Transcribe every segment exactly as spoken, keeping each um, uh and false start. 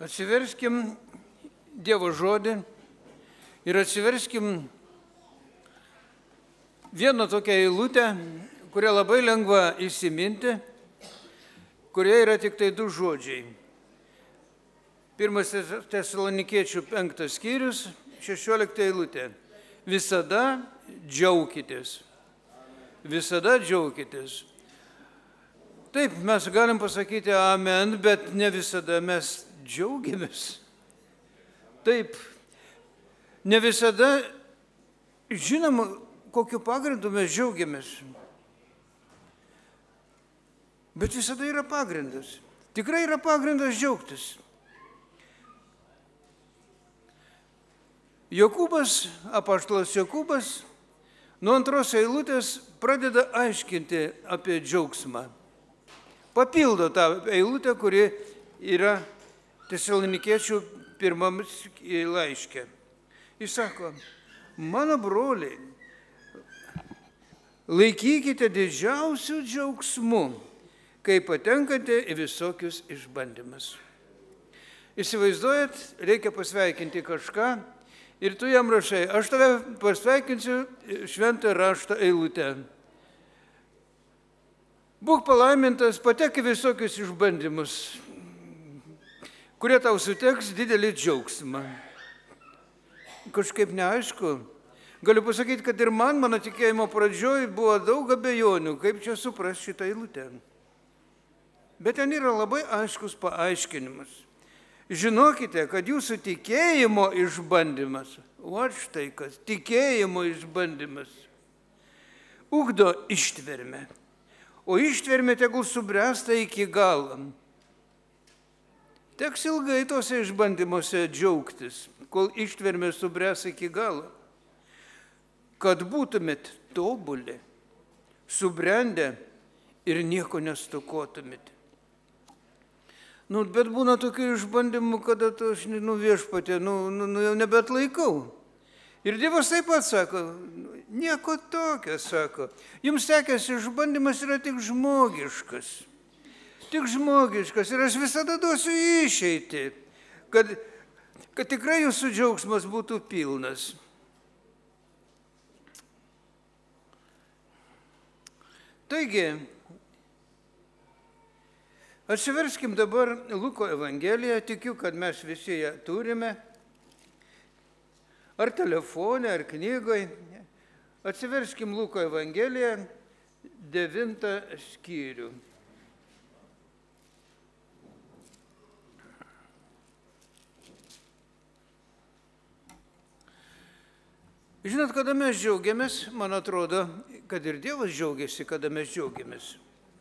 Atsiverskim Dievo žodį ir atsiverskim vieną tokią eilutę, kurią labai lengva įsiminti, kurioje yra tik tai du žodžiai. Pirmas Tesalonikiečių penktas skyrius, šešiolikta eilutė. Visada džiaukitės. Visada džiaukitės. Taip, mes galim pasakyti amen, bet ne visada mes džiaugiamės. Taip, ne visada žinom, kokiu pagrindu mes džiaugiamės. Bet visada yra pagrindas. Tikrai yra pagrindas džiaugtis. Jokūbas, apaštalas Jokūbas, nuo antros eilutės pradeda aiškinti apie džiaugsmą. Papildo tą eilutę, kuri yra Tesalonikiečių pirmam laiške. Jis sako, mano broliai, laikykite didžiausių džiaugsmų, kai patenkate į visokius išbandymus. Įsivaizduojat, reikia pasveikinti kažką ir tu jam rašai, aš tave pasveikinsiu šventą raštą eilutę. Būk palaimintas, patek į visokius išbandymus, kurie tau suteiks didelį džiaugsmą. Kažkaip neaišku. Galiu pasakyti, kad ir man, mano tikėjimo pradžioj, buvo daug abejonių, kaip čia supras šitą eilutę. Bet ten yra labai aiškus paaiškinimas. Žinokite, kad jūsų tikėjimo išbandymas, o štai kas, tikėjimo išbandymas, ugdo ištvermę. O ištvermė tegul subręsta iki galo. Teks ilgai tose išbandymuose džiaugtis, kol ištvermė subręs iki galo. Kad būtumėt tobuli, subrendę ir nieko nestokotumėt. Nu, bet būna tokių išbandymų, kada tu, aš nu, viešpatie, nu, nu, nu jau nebeatlaikau. Ir Dievas taip pat sako, nieko tokio, sako. Jums sekęs išbandymas yra tik žmogiškas. Tik žmogiškas. Ir aš visada duosiu išeitį, kad, kad tikrai jūsų džiaugsmas būtų pilnas. Taigi, atsiverskim dabar Luko Evangeliją, tikiu, kad mes visi ją turime. Ar telefone, ar knygoje. Atsiverskim Luko Evangeliją, devintą skyrių. Žinot, kada mes džiaugiamės, man atrodo, kad ir Dievas džiaugiasi, kada mes džiaugiamės.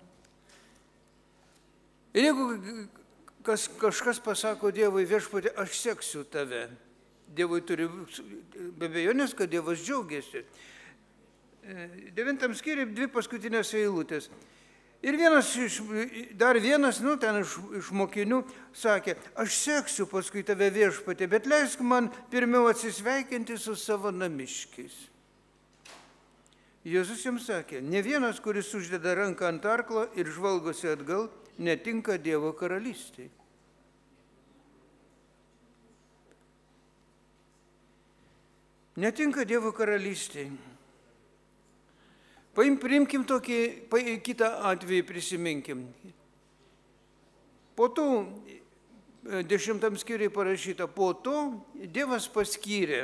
Ir jeigu kas, kažkas pasako Dievui, viešpatie, aš seksiu tave. Dievui turi be abejonės, kad Dievas džiaugiasi. Devintam skyriui dvi paskutinės eilutės. Ir vienas, dar vienas, nu, ten iš, iš mokinių sakė, aš seksiu paskui tave viešpatie, bet leisk man pirmiau atsisveikinti su savo namiškiais. Jėzus jums sakė, ne vienas, kuris uždeda ranką ant arklo ir žvalgosi atgal, netinka Dievo karalystei. Netinka Dievo karalystei. Paim, priimkim tokį, pa, kitą atvejį prisiminkim. Po to, dešimtam skyriui parašyta, po to Dievas paskyrė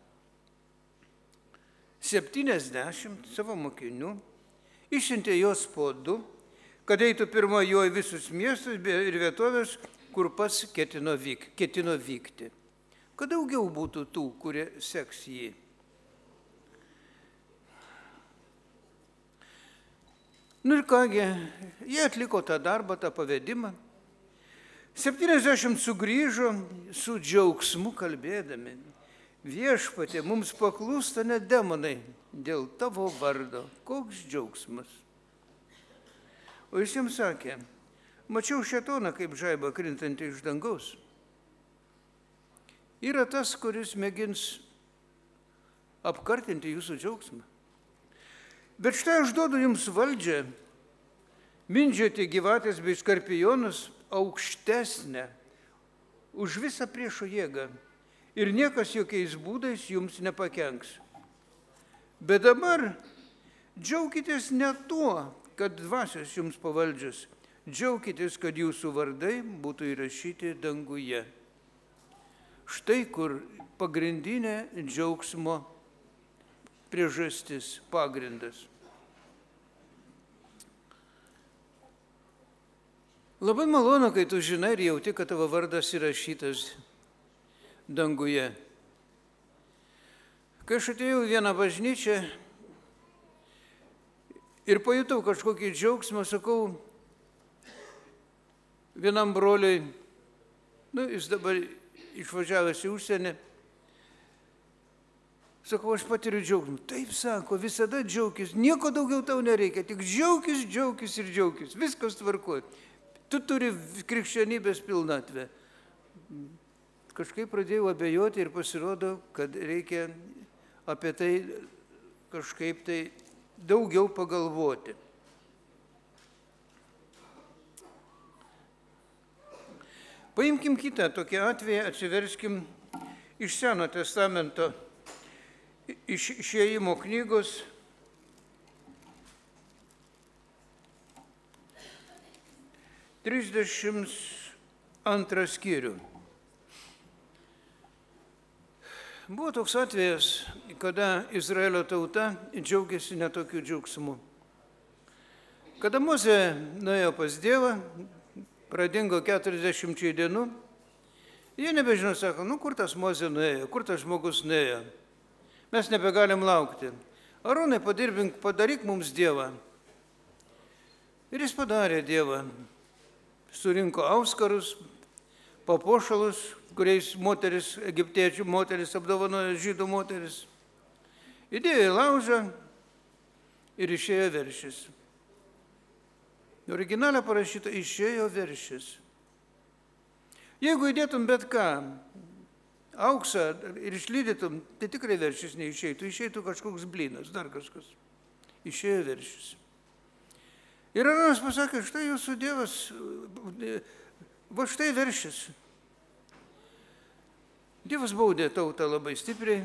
septyniasdešimt savo mokinių, išsiuntė juos po du, kad eitų pirma jo į visus miestus ir vietovės, kur pats ketino, vyk, ketino vykti. Kad daugiau būtų tų, kurie seks jį. Nu ir kągi, jie atliko tą darbą, tą pavedimą. septyniasdešimt sugrįžo su džiaugsmu kalbėdami. Viešpatie, mums paklūsta net demonai dėl tavo vardo. Koks džiaugsmas. O jis jiems sakė, mačiau šėtoną kaip žaibą krintantį iš dangaus. Yra tas, kuris mėgins apkartinti jūsų džiaugsmą. Bet štai aš duodu jums valdžią mindžioti gyvatės bei skorpionus aukštesnę už visą priešo jėgą ir niekas jokiais būdais jums nepakenks. Bet dabar džiaukitės ne tuo, kad dvasios jums pavaldžius, džiaukitės, kad jūsų vardai būtų įrašyti danguje. Štai kur pagrindinė džiaugsmo priežastis, pagrindas. Labai malonu, kai tu žinai ir jauti, kad tavo vardas įrašytas danguje. Kai aš atėjau į vieną bažnyčią ir pajutau kažkokį džiaugsmą, sakau vienam broliui, nu, jis dabar išvažiavęs į užsienį, sakau, aš patiriu džiaugsmą. Taip, sako, visada džiaukis, nieko daugiau tau nereikia, tik džiaukis, džiaukis ir džiaukis, viskas tvarkuoja. Tu turi krikščionybės pilnatvę. Kažkaip pradėjau abejoti ir pasirodo, kad reikia apie tai kažkaip tai daugiau pagalvoti. Paimkim kitą tokį atvejį, atsiverskim iš Seno testamento, iš Išėjimo knygos. trisdešimt antrą skyrių. Buvo toks atvejas, kada Izraelio tauta džiaugiasi netokiu džiaugsmu. Kada Mozė nuėjo pas Dievą, pradingo keturiasdešimčiai dienų, jie nebežino, sako, nu kur tas Mozė nuėjo, kur tas žmogus nuėjo. Mes nebegalim laukti. Arūnai, padirbink, padaryk mums Dievą. Ir jis padarė Dievą. Surinko auskarus, papuošalus, kuriais moteris, egiptiečių moteris apdovanojo žydų moteris. Įdėjo į laužą ir išėjo veršis. Originale parašyta, išėjo veršis. Jeigu įdėtum bet ką, auksą ir išlydytum, tai tikrai veršis neišeitų, išeitų kažkoks blynas, dar kažkas. Išėjo veršis. Ir Aronas pasakė, štai jūsų Dievas, va štai veršis. Dievas baudė tautą labai stipriai.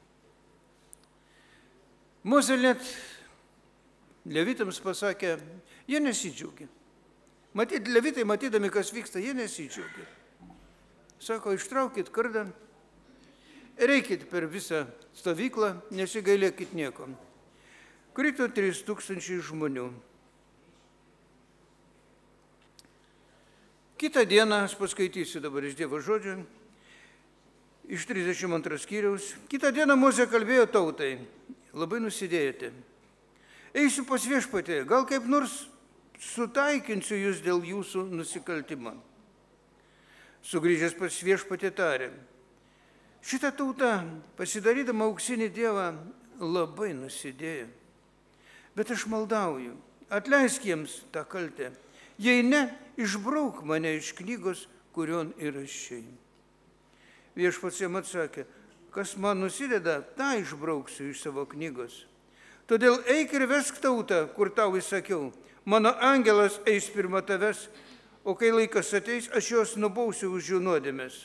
Mozė net levitams pasakė, jie nesidžiaugia. Matyt, levitai, matydami, kas vyksta, jie nesidžiaugia. Sako, ištraukit kardą, reikit per visą stovyklą, nesigailėkit nieko. Krito trys tūkstančiai žmonių. Kitą dieną, aš paskaitysiu dabar iš Dievo žodžio, iš trisdešimt antro skyriaus. Kitą dieną Mozė kalbėjo tautai, labai nusidėjote. Eisiu pas viešpatį, gal kaip nors sutaikinsiu jūs dėl jūsų nusikaltimą. Sugrįžęs pas viešpatį tarė, šitą tautą, pasidarydama auksinį Dievą, labai nusidėjo. Bet aš maldauju, atleisk jiems tą kaltę. Jei ne, išbrauk mane iš knygos, kurion įrašei. Viešpats jam atsakė, kas man nusideda, tą išbrauksiu iš savo knygos. Todėl eik ir vesk tautą, kur tau įsakiau. Mano angelas eis pirma tavęs, o kai laikas ateis, aš juos nubausiu už jų nuodėmes.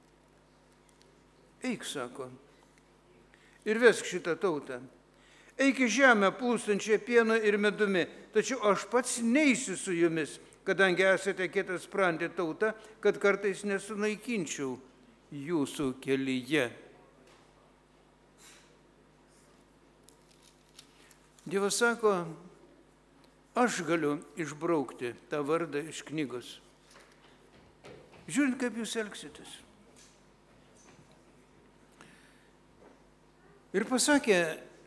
Eik, sako, ir vesk šitą tautą. Eik į žemę plūstančią pieną ir medumi, tačiau aš pats neisiu su jumis, kadangi esate kietasprandė tauta, kad kartais nesunaikinčiau jūsų kelyje. Dievas sako, aš galiu išbraukti tą vardą iš knygos. Žiūrint, kaip jūs elgsitės. Ir pasakė,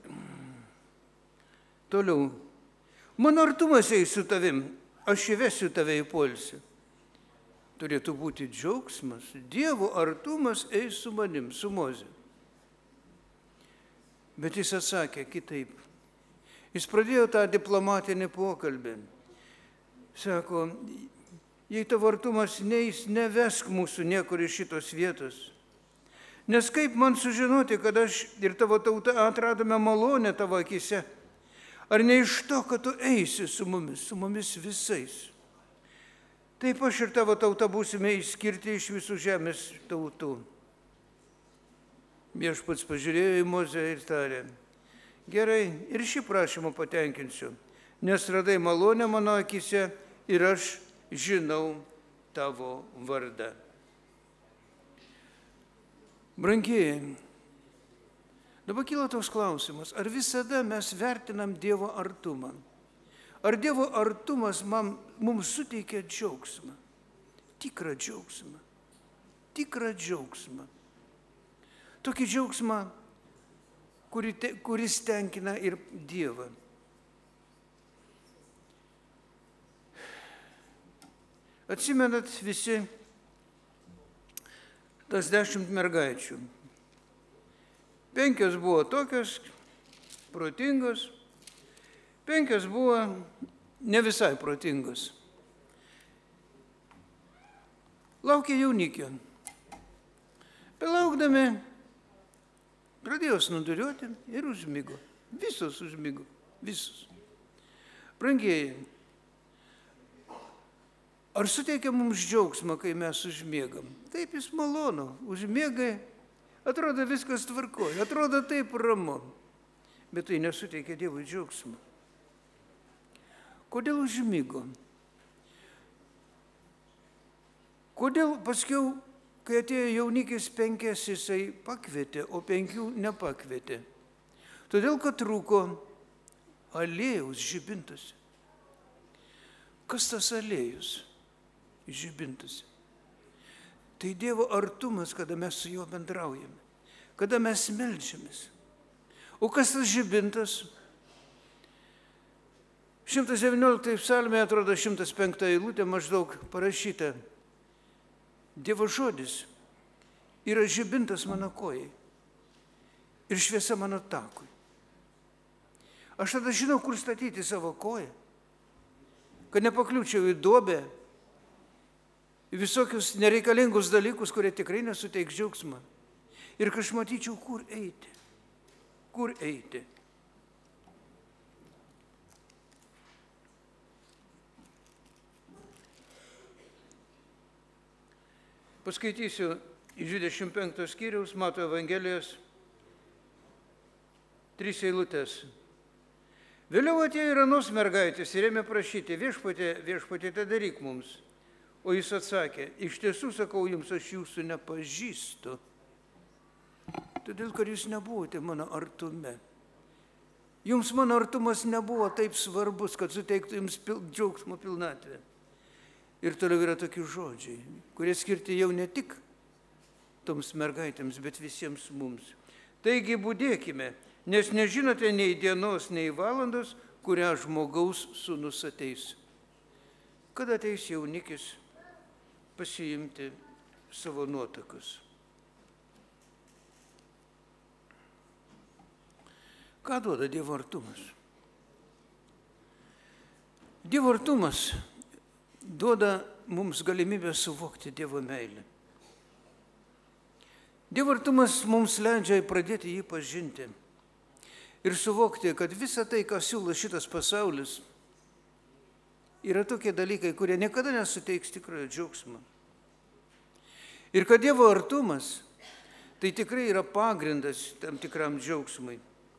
toliau, mano artumas eis su tavim, aš įvesiu tave į poilsį. Turėtų būti džiaugsmas, Dievo artumas eis su manim, su Moze. Bet jis atsakė kitaip. Jis pradėjo tą diplomatinį pokalbį. Sako, jei tavo artumas neis, nevesk mūsų niekur iš šitos vietos. Nes kaip man sužinoti, kad aš ir tavo tauta atradome malonę tavo akise? Ar ne iš to, kad tu eisi su mumis, su mumis visais? Taip aš ir tavo tauta būsime išskirti iš visų žemės tautų. Viešpats pažiūrėjo į Mozę ir tarė, gerai, ir šį prašymą patenkinsiu, nes radai malonę mano akise ir aš žinau tavo vardą. Brangieji, dabar kyla toks klausimas, ar visada mes vertinam Dievo artumą? Ar Dievo artumas man, mums suteikia džiaugsmą? Tikrą džiaugsmą. Tikrą džiaugsmą. Tokį džiaugsmą, kuri te, kuris tenkina ir Dievą. Atsimenat visi tas dešimt mergaičių. Penkios buvo tokios protingos, penkios buvo ne visai protingos. Laukė jaunikio. Belaukdami pradėjo snuduriuoti ir užmigo. Visos užmigo. Visos. Brangieji, ar suteikia mums džiaugsmą, kai mes užmiegam? Taip, jis malonu. Užmiegai, atrodo viskas tvarkoja, atrodo taip ramu. Bet tai nesuteikia Dievui džiaugsmą. Kodėl užmigo? Kodėl paskiau, kai atėjo jaunikis penkias, jisai pakvietė, o penkių nepakvietė? Todėl, kad trūko aliejaus žibintuose. Kas tas aliejus žibintuose? Tai Dievo artumas, kada mes su juo bendraujame, kada mes meldžiamės. O kas tas žibintas? šimtas devynioliktąjį psalmę, atrodo, šimtas penktą eilutė maždaug parašyta. Dievo žodis yra žibintas mano kojai ir šviesa mano takui. Aš tada žinau, kur statyti savo koją, kad nepakliūčiau į duobę, į visokius nereikalingus dalykus, kurie tikrai nesuteiks džiaugsmą. Ir kad aš matyčiau, kur eiti. Kur eiti. Paskaitysiu iš dvidešimt penkto skyriaus Mato Evangelijos tris eilutes. Vėliau atėjo ir anos mergaitės ir ėmė prašyti, viešpatie, viešpatie, tai daryk mums. O jis atsakė, iš tiesų sakau jums, aš jūsų nepažįstu, todėl, kad jūs nebuvote mano artume. Jums mano artumas nebuvo taip svarbus, kad suteiktų jums pil, džiaugsmo pilnatvę. Ir toliau yra tokie žodžiai, kurie skirti jau ne tik toms mergaitėms, bet visiems mums. Taigi budėkime, nes nežinote nei dienos, nei valandos, kurią žmogaus sūnus ateis. Kada ateis jaunikis pasiimti savo nuotakus. Ką duoda Dievo artumas? Dievo artumas duoda mums galimybę suvokti Dievo meilę. Dievo artumas mums leidžia pradėti jį pažinti ir suvokti, kad visa tai, ką siūlo šitas pasaulis, yra tokie dalykai, kurie niekada nesuteiks tikrojo džiaugsmo. Ir kad Dievo artumas tai tikrai yra pagrindas tam tikram džiaugsmui.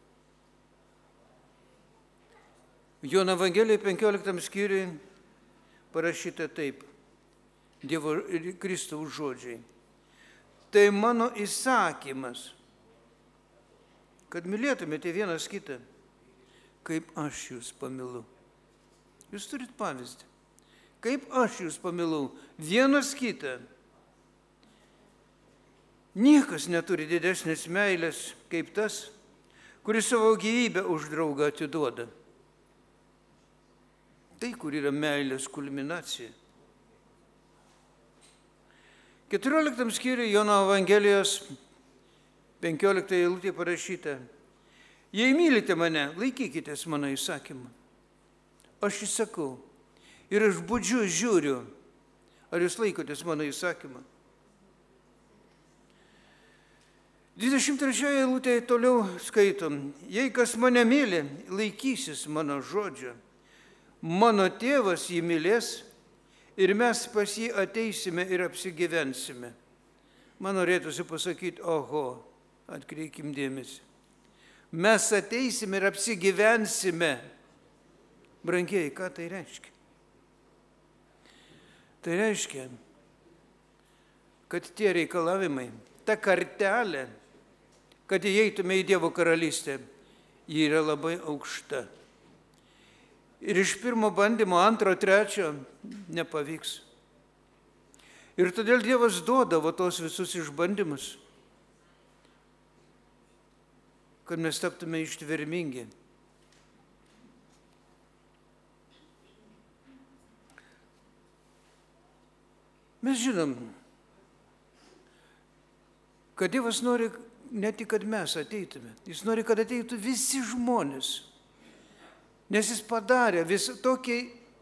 Jono Evangelijai penkioliktam skyriui parašyta taip, Dievo Kristaus žodžiai. Tai mano įsakymas, kad mylėtumėte vienas kitą, kaip aš jūs pamilau. Jūs turit pavyzdį. Kaip aš jūs pamilau, vienas kitą. Niekas neturi didesnės meilės kaip tas, kuris savo gyvybę už draugą atiduoda. Tai, kur yra meilės kulminacija. keturioliktam skyriui Jono Evangelijos penkioliktą eilutė parašyta. Jei mylite mane, laikykitės mano įsakymą. Aš įsakau ir aš budžiu žiūriu, ar jūs laikotės mano įsakymą. dvidešimt trečioje eilutėje toliau skaitom. Jei kas mane myli, laikysis mano žodžio. Mano tėvas jį mylės ir mes pas jį ateisime ir apsigyvensime. Man norėtųsi pasakyti, oho, atkreikim dėmesį. Mes ateisime ir apsigyvensime. Brangieji, ką tai reiškia? Tai reiškia, kad tie reikalavimai, ta kartelė, kad įeitume į Dievo karalystę, ji yra labai aukšta. Ir iš pirmo bandymo, antro, trečio nepavyks. Ir todėl Dievas duodavo tos visus išbandymus, kad mes taptume ištvermingi. Mes žinom, kad Dievas nori ne tik, kad mes ateitume, jis nori, kad ateitų visi žmonės. Nes jis padarė, vis tokį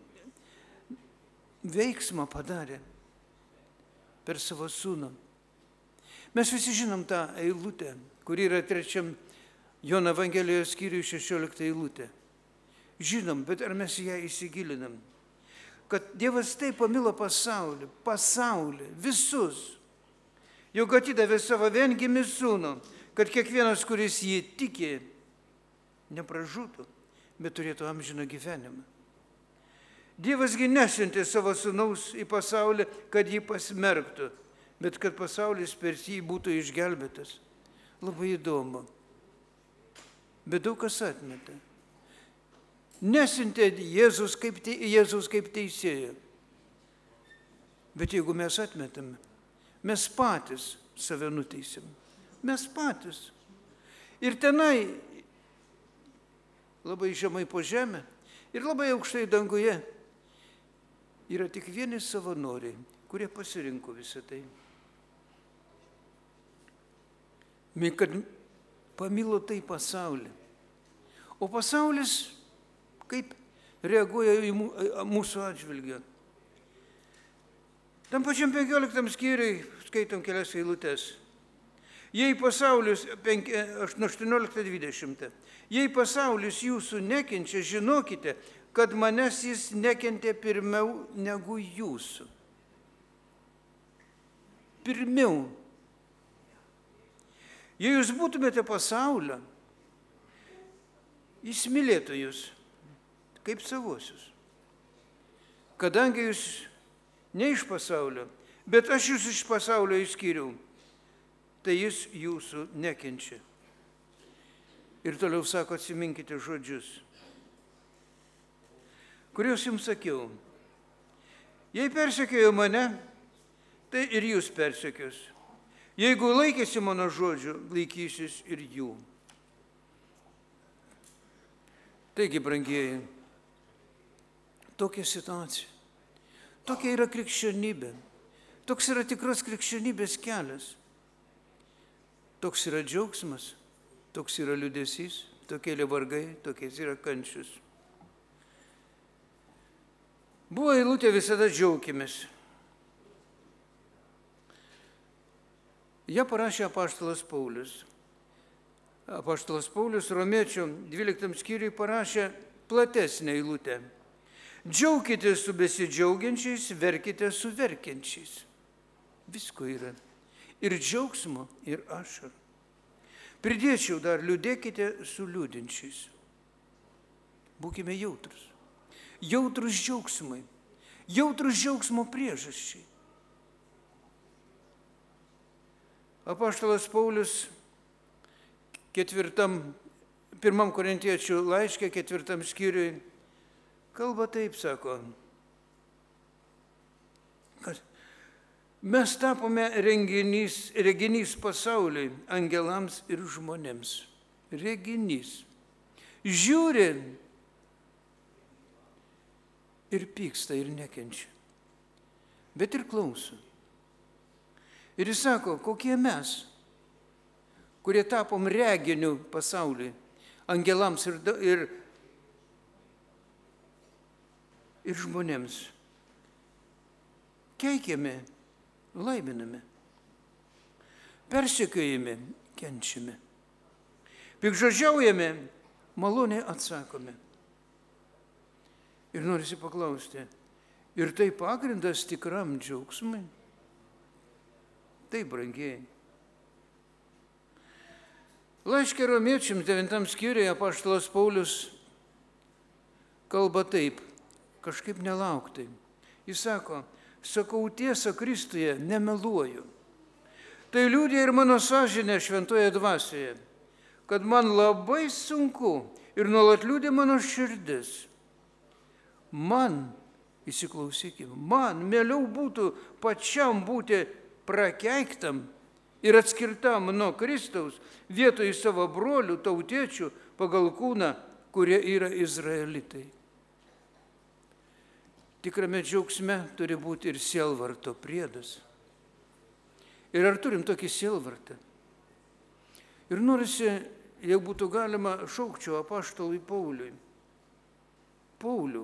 veiksmą padarė per savo sūnų. Mes visi žinom tą eilutę, kuri yra trečiam Jono Evangelijos skyriui šešioliktą eilutę. Žinom, bet ar mes ją įsigilinam? Kad Dievas taip pamilo pasaulį, pasaulį, visus, jog atidavė savo viengimį sūnų, kad kiekvienas, kuris jį tiki, nepražūtų, bet turėtų amžiną gyvenimą. Dievasgi nesiuntė savo sūnaus į pasaulį, kad jį pasmerktų, bet kad pasaulis per jį būtų išgelbėtas. Labai įdomu. Bet daug kas atmeta. Nesiuntė Jėzus kaip, te, Jėzus kaip teisėja. Bet jeigu mes atmetame, mes patys save nuteisim. Mes patys. Ir tenai labai žemai po žemę ir labai aukštai danguje yra tik vieni savanoriai, kurie pasirinko visą tai. Kad pamilo tai pasaulį. O pasaulis kaip reaguoja į mūsų atžvilgį. Tam pačiam penkioliktam skyriui skaitom kelias eilutes. Jei pasaulis, aštuonioliktą dvidešimtą, jei pasaulis jūsų nekenčia, žinokite, kad manęs jis nekentė pirmiau negu jūsų. Pirmiau. Jei jūs būtumėte pasaulio, jis mylėtų jūs kaip savosius. Kadangi jūs ne iš pasaulio, bet aš jūs iš pasaulio išskyriau, tai jis jūsų nekenčia. Ir toliau sako, atsiminkite žodžius, kuriuos jums sakiau. Jei persekiojo mane, tai ir jūs persekios. Jeigu laikėsi mano žodžių, laikysis ir jų. Taigi, brangieji, tokia situacija. Tokia yra krikščionybė. Toks yra tikras krikščionybės kelias. Toks yra džiaugsmas, toks yra liūdesys, tokie yra vargai, tokie yra kančius. Buvo eilutė visada džiaukimės. Ja parašė apaštalas Paulius. Apaštalas Paulius Romiečių dvyliktam skyriui parašė platesnę eilutę. Džiaukite su besidžiaugiančiais, verkite su verkiančiais. Visko yra. Ir džiaugsmo, ir ašarų. Pridėčiau dar, liūdėkite su liūdinčiais. Būkime jautrus. Jautrus džiaugsmai. Jautrus džiaugsmo priežasčiai. Apaštalas Paulius ketvirtam, pirmam Korintiečių laiške, ketvirtam skyriui, kalba taip, sako, kad mes tapome renginys, reginys pasauliui, angelams ir žmonėms. Reginys. Žiūri ir pyksta ir nekenčia. Bet ir klauso. Ir jis sako, kokie mes, kurie tapom reginiu pasauliui, angelams ir, ir, ir žmonėms. Keikiame, laiminame, persekiojame, kenčiame, piktžodžiaujame, maloniai atsakome. Ir norisi paklausti, Ir tai pagrindas tikram džiaugsmui. Tai brangiai. Laiške Romiečiams devintam skyriuje apaštalas Paulius kalba taip, kažkaip nelauktai. Jis sako, sakau tiesą Kristuje, nemeluoju. Tai liudija ir mano sąžinė šventoje dvasioje, kad man labai sunku ir nuolat liūdė mano širdis. Man, įsiklausykime, man mieliau būtų pačiam būti prakeiktam ir atskirtam nuo Kristaus vietoj savo brolių, tautiečių pagal kūną, kurie yra izraelitai. Tikrame džiaugsme turi būti ir sielvarto priedas. Ir ar turim tokį sielvartą? Ir norisi, jeigu būtų galima, šaukčiau apaštalui Pauliui. Paulių,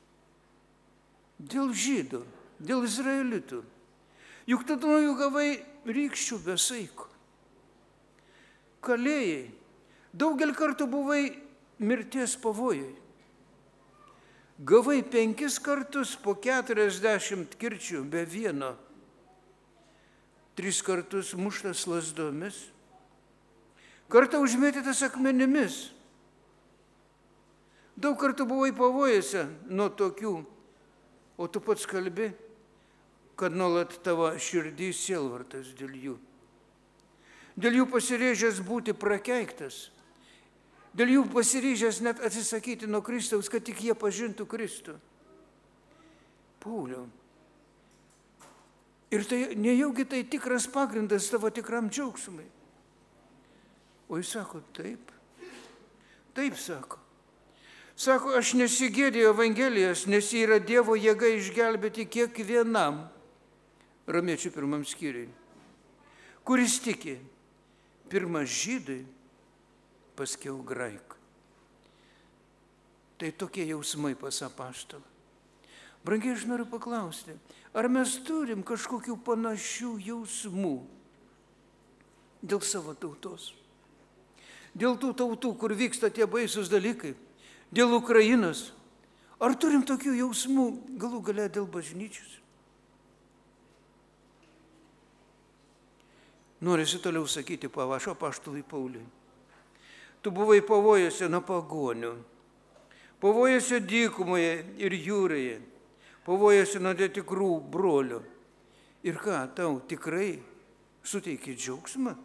dėl žydų, dėl izraelitų. Juk tada nuo jų gavai rykščių be saiko. Kalėjai, daugelį kartų buvai mirties pavojui. Gavai penkis kartus po keturiasdešimt kirčių be vieno. Tris kartus muštas lazdomis. Kartą užmėtytas akmenimis. Daug kartų buvai pavojose nuo tokių, o tu pats kalbi, kad nuolat tavo širdį sielvartas dėl jų. Dėl jų pasiryžęs būti prakeiktas. Dėl jų pasiryžęs net atsisakyti nuo Kristaus, kad tik jie pažintų Kristų. Pauliau. Ir tai nejaugi tai tikras pagrindas tavo tikram džiaugsmui. O jis sako, taip. Taip sako. Sako, aš nesigėdėjau Evangelijos, nes yra Dievo jėga išgelbėti kiekvienam. Romiečių pirmam skyriui. Kuris tiki, pirmas žydai, paskiau graikai. Tai tokie jausmai pas apaštalą. Brangiai, aš noriu paklausti, ar mes turim kažkokių panašių jausmų dėl savo tautos? Dėl tų tautų, kur vyksta tie baisūs dalykai, dėl Ukrainos. Ar turim tokių jausmų galų gale dėl bažnyčios? Norisi toliau sakyti pavašo apaštalui Pauliui. Tu buvai pavojose nuo pagonių, pavojose dykumoje ir jūroje, pavojose nuo netikrų brolių. Ir ką, tau tikrai suteikė džiaugsmą?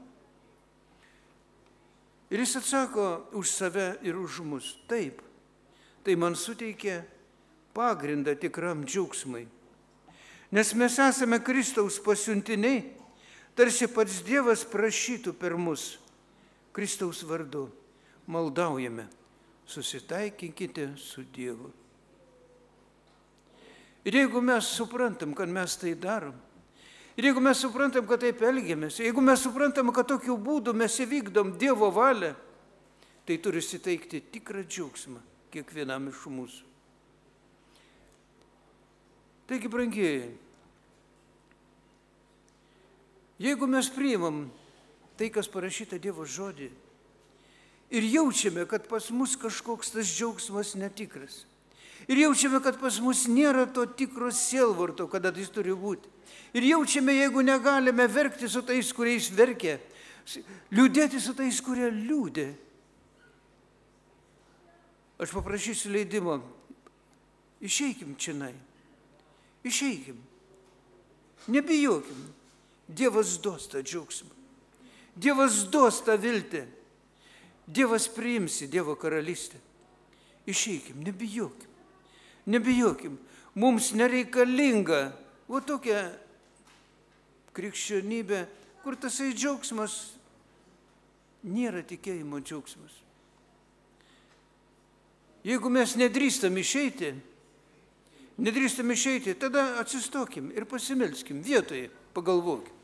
Ir jis atsako už save ir už mus. Taip, tai man suteikė pagrindą tikram džiaugsmui. Nes mes esame Kristaus pasiuntiniai, tarsi pats Dievas prašytų per mus. Kristaus vardu maldaujame, susitaikinkite su Dievu. Ir jeigu mes suprantam, kad mes tai darom, ir jeigu mes suprantam, kad taip elgiamės, jeigu mes suprantam, kad tokiu būdu mes įvykdom Dievo valią, tai turi suteikti tikrą džiaugsmą kiekvienam iš mūsų. Taigi, brangieji, jeigu mes priimam tai, kas parašyta Dievo žodį, ir jaučiame, kad pas mus kažkoks tas džiaugsmas netikras, ir jaučiame, kad pas mus nėra to tikro sielvarto, kada jis turi būti, ir jaučiame, jeigu negalime verkti su tais, kuriais verkia, liūdėti su tais, kurie liūdė, aš paprašysiu leidimo, išeikim čionai, išeikim, nebijokim, Dievas duos tą džiaugsmą, Dievas duos tą viltį, Dievas priimsi Dievo karalystę. Išeikim, nebijokim, nebijokim, mums nereikalinga va tokia krikščionybė, kur tasai džiaugsmas nėra tikėjimo džiaugsmas. Jeigu mes nedrįstam išeiti, nedrįstam išeiti, tada atsistokim ir pasimelskim vietoje, pagalvokim.